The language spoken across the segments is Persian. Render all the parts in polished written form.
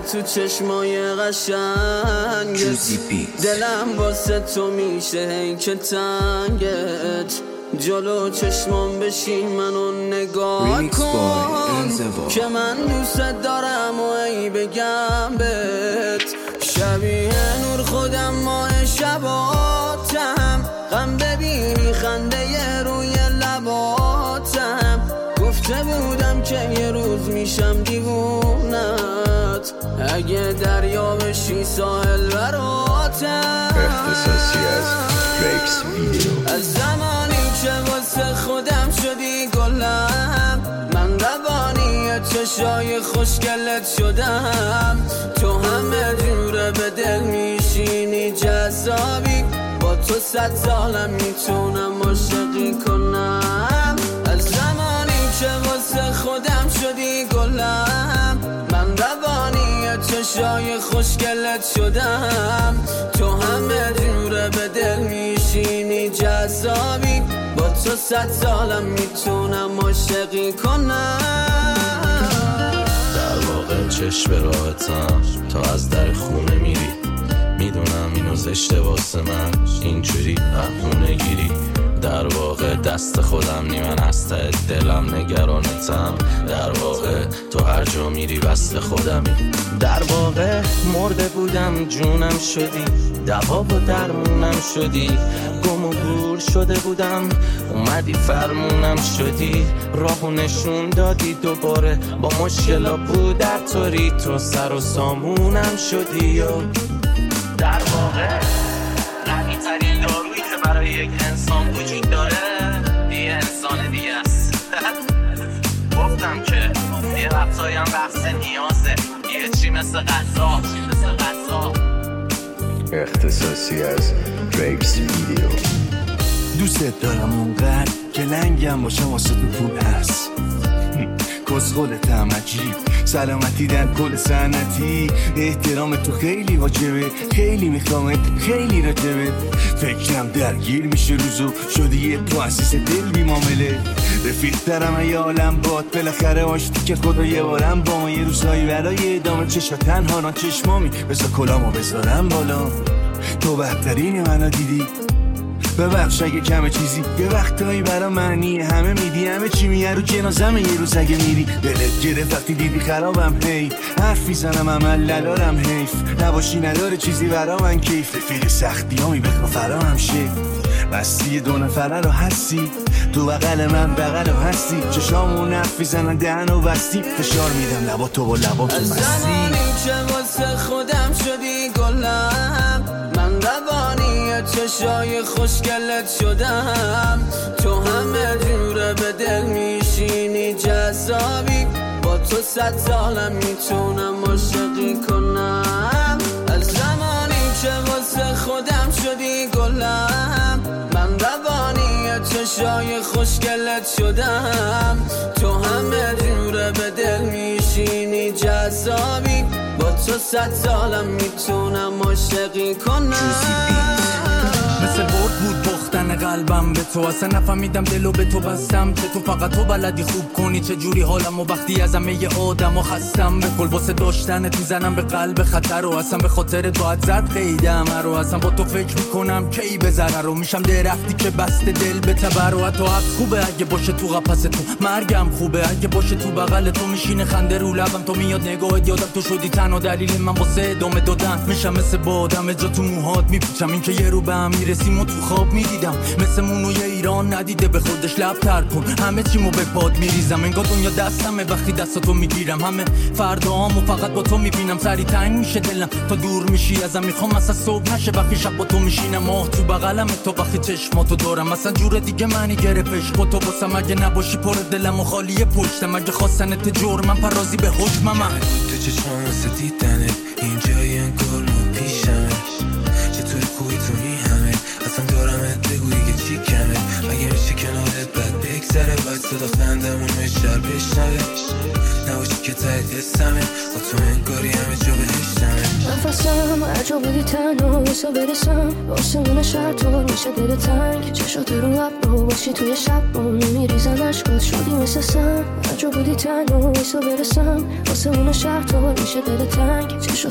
تو چشمای قشنگت، دلم واسه تو میشه هی که تنگت، جلو چشمام بشی منو نگاه کن که من دوست دارم و ای بگم بهت، شبیه نور خودم ماه شباتم، غم ببینی خنده روی لباتم، گفته بودم که یه روز میشم دیوونت، اگه دریا بشی ساحل براتم. اختصاصی از ریکس ویدیو. از زمانی که واسه خودم شدی گلم، من روانی چشای خوشگلت شدم، تو همه جوره به دل میشینی جذابی، با تو 100 سالم میتونم عاشقی کنم. از زمانی که واسه خودم شدی گلم، من روانی چشای خوشگلت شدم، تو همه جوره به دل میشینی جذابی، با تو 100 سالم میتونم عاشقی کنم. در واقع چشم به راحتم، تا از در خونه میری، میدونم اینو زشته واسه من اینجوری بهونه گیری، در واقع دست خودم نی، من از ته دلم نگرانتم، در واقع تو هر جا میری وصل خودمی، در واقع مرده بودم جونم شدی، دوا و درمونم شدی، گم و گور شده بودم اومدی فرمونم شدی، راهو نشون دادی دوباره، با مشکلا بود در طوری تو سر و سامونم شدی، و در واقع قوی ترین دارویی که برای یک انسان وجود داره یه انسان دیگه است. گفتم که یه وقتایم بحث نیازه، یه چی مثل غذا. اختصاصی از ریکس ویدیو. دوست دارم اونقدر که لنگم باشم واسه تو پول هست، کسخولتم عجیب، سلامتی در کل سنتی، احترام تو خیلی واجبه، خیلی میخوامت، خیلی راجبه، فکرم درگیر میشه روزو، شدی یه مؤسس دل بی معامله، رفیق دارم ای عالم باد، بالاخره آشتی که خدا یه بارم با ما، یه روزایی برای ادامه چشا تنها نا چشمامی، بذار کلامو بذارم بالا، تو بهترین منو دیدی، ببخش اگه کمه چیزی، یه وقتایی برا معنی همه میدی، همه چی میه رو جنازمه، یه روز اگه میری دلت گرفت وقتی دیدی خرابم، هی حرف میزنم عمل ندارم، حیف نباشی نداره چیزی برا من کیف، رفیق سختی همی بخوا فرا هم شه، بستی 2 نفره رو هستی، تو بغل من بغل رو هستی، چشامون حرف میزنن دهن و بستی، فشار میدم لبا تو با لبا تو مستی. از زمانی که واسه خودم شدی گلم، من روانی چشای خوشگلت شدم، تو همه جوره به دل میشینی جذابی، با تو 100 سالم میتونم عاشقی کنم. از زمانی که واسه خودم شدی گلم، من روانی چشای خوشگلت شدم، تو همه جوره به دل میشینی جذابی، با تو 100 سالم میتونم عاشقی کنم. مثل برد بود پختن قلبم به تو، اصلا نفهمیدم دلو به تو بستم، که تو فقط تو بلدی خوب کنی چه جوری حالم، و وقتی از همه ی آدم و خستم به کل واسه داشتن تو زنم به قلب خطر، و اصلا به خاطر باید زد قیدم رو، اصلا با تو فکر میکنم کی به ضرر رو، میشم درختی که بسته دل به تبر، و حتی حق خوبه اگه باشه تو قفس تو، مرگم خوبه اگه باشه تو بغل تو، میشینه خنده رو لبم، تو میاد نگاهت یادم تو شدی تنها دلیل من واسه ادامه دادن، میشم مثل بادم جا تو موهات میپیچم، این که یه رو به هم میرسیم و تو خواب میدیدم، مثل مونوی ایران ندیده به خودش لب تر کن، همه چیمو به باد میریزم، انگار دنیا دستمه وقتی دستاتو میگیرم، همه فرداهامو فقط با تو میبینم، سری تنگ میشه دلم تا دور میشی ازم، میخوام اصلا صبح نشه وقتی شب با تو میشینم، ماه تو بغلم تو وقتی چشماتو دارم، اصلا جور دیگه معنی گرفتش با تو واسم، اگه نباشی پر دلم و خالی پشتم، اگه خواستنت جرمم پرازی به حکمم، تو چشمام واسه دیدنت اینجایی انگار ما پیشمه، چطور خوبی تو همه اصلا دارمت بگو دیگه چی کمه، مگه میشه کنارت بد بگذره، باید صدا خندمون مشتر بشنوه، نباشی که تایید حسمه، با تو انگاری همه جا بهشتمه، نفسم هر جا بودی تنها حسا برسم، آسمون شهر طور میشه دل تنگ، چشات رو ابرو باشی توی شب رو نمیریزن عشقات، شدی مثل سم، هر جا بودی تنها حسا برسم، آسمون شهر طور میشه دل تنگ،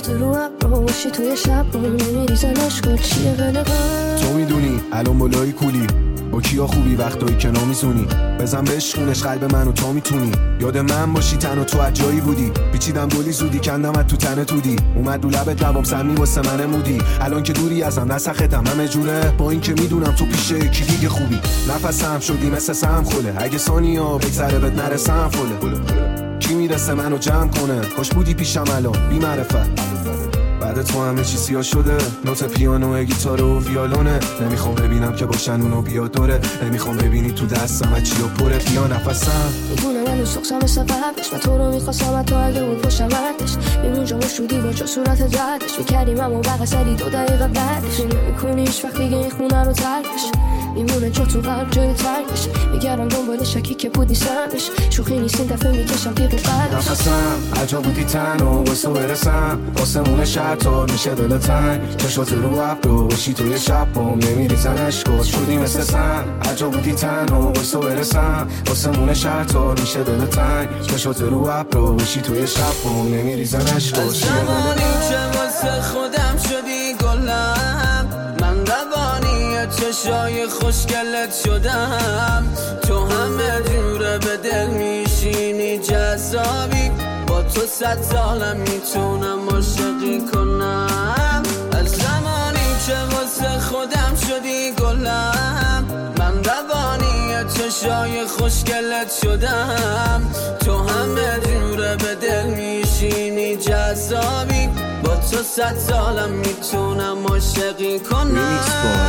چشات رو ابرو باشی توی شب رو نمیریزن عشقات چیه غلقم تو میدونی الان بالای کولی با کیا خوبی وقتایی که نمیزونی بزن بشکونش قلب منو تا میتونی یاد من باشی تن و تو از جایی بودی پیچیدم گلی زودی کندمت تو تنه تودی اومد دو لبت لبام سمی واسه من مودی الان که دوری ازم نسختم همه جوره با این که میدونم تو پیش یکی دیگه خوبی نفسم شدی مثل سم خله اگه ثانیا بگذره بهت نرسم فله کی میرسه منو جمع کنه خوش بودی پیشم الان بی معرفت بعد تو همه چی سیاه شده نوت پیانو گیتار و ویالونه نمیخوام ببینم که باشن اونو بیاد دوره نمیخوام ببینی تو دستم چی و پره بیا نفسم میدونم هنوز سخصم مثل قبلش من تو رو میخواستم تو اگه بود پشتم وردش میمون جامو شدی با چه صورت زردش میکردیم اما بقیه سری 2 دقیقه بعدش نمیکنی هیچ وقت دیگه این خونه رو ترکش میمونه جا تو قلب جای ترکش میگردم دنبال شکی که بود نیستمش شوخی نیست این دفعه میکشم تیغ قلبش نفسم عجا بودی تن و بسو برسم آسمون شرطار میشه دل تنگ چشات رو ابرو باشی توی شب بام نمیریزن عشقات شدی مثل سن عجا بودی تن و بسو برسم آسمون شرطار میشه دل تنگ چشات رو ابرو باشی توی شب بام نمیریزن عشقات زمانی که واسه خودم شدی گلم من روانی چشای خوشگلت شدم تو همه جوره به دل میشینی جذابی با تو 100 سالم میتونم عاشقی کنم از زمانی که واسه خودم شدی گلم من روانی چشای خوشگلت شدم تو همه جوره به دل میشینی جذابی با تو 100 سالم میتونم عاشقی کنم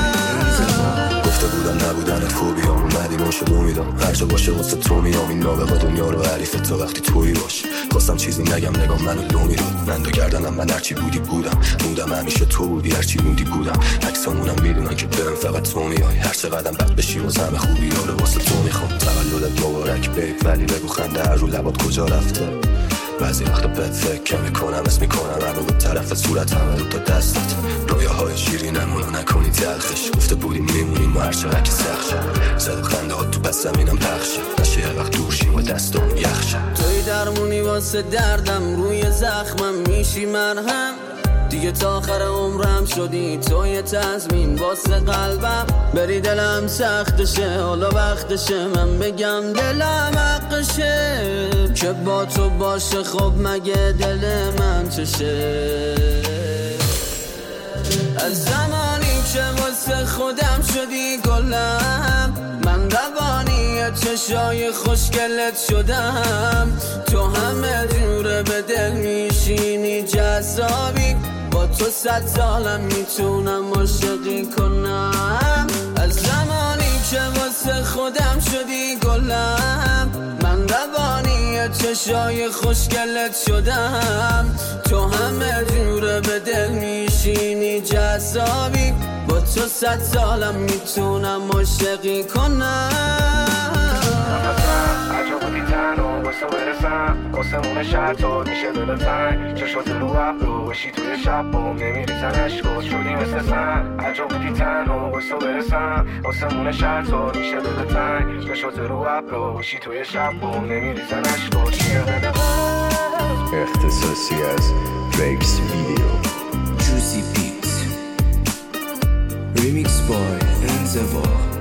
گفته بودم نبودنت خوبیام اومدی ما شد امیدم هر جا باشه واسه تو میام این نابغه دنیا رو حریفت تا وقتی تویی باش خواستم چیزی نگم نگام منو لو میداد من دو گردنم من هرچی بودی بودم همیشه تو بودی هرچی بودی بودم عکسامونم میدونن که بهم فقط تو میای هر چقدر بد بشی واسه همه خوبی رو واسه تو میخوام تولدت مبارک بیت ولی بگو خنده هر رو لبات کجا رفته بعضی وقتا بد فکر میکنم اسم میکنم هر رو طرف صورت همه رو تا دستت رویاهای شیرینمونو نکنی تلخش گفته بودیم میمونیم و هر چقدر که سخت شد زد و خنده ها تو پس زمینم پخشه نشه یه وقت دورشیم و دستام یخشه توی درمونی واسه دردم روی زخمم میشی مرهم دیگه تا آخر عمرم شدی توی تضمین واسه قلبم بری دلم سختشه حالا وقتشه من بگم دلم حقشه که با تو باشه خب مگه دل من چشه از زمانی که واسه خودم شدی گلم من روانی چشای خوشگلت شدم تو همه جوره به دل میشینی جذابی با تو 100 سالم میتونم عاشقی کنم از زمانی که واسه خودم شدی گلم من روانی چشای خوشگلت شدم تو همه جوره به دل میشینی جذابی با تو 100 سالم میتونم عاشقی کنم عجب بودی تن و بسه برسم آسمون شرطار میشه دل تنگ چشات رو ابرو باشی توی شب بام نمیریزن عشقات شدی مثل سن عجب بودی تن و بسه برسم آسمون شرطار میشه دل تنگ چشات رو ابرو باشی توی شب بام نمیریزن عشقات اختصاصی از دریکس ویدیو Juicy Beats Remix by Enzewa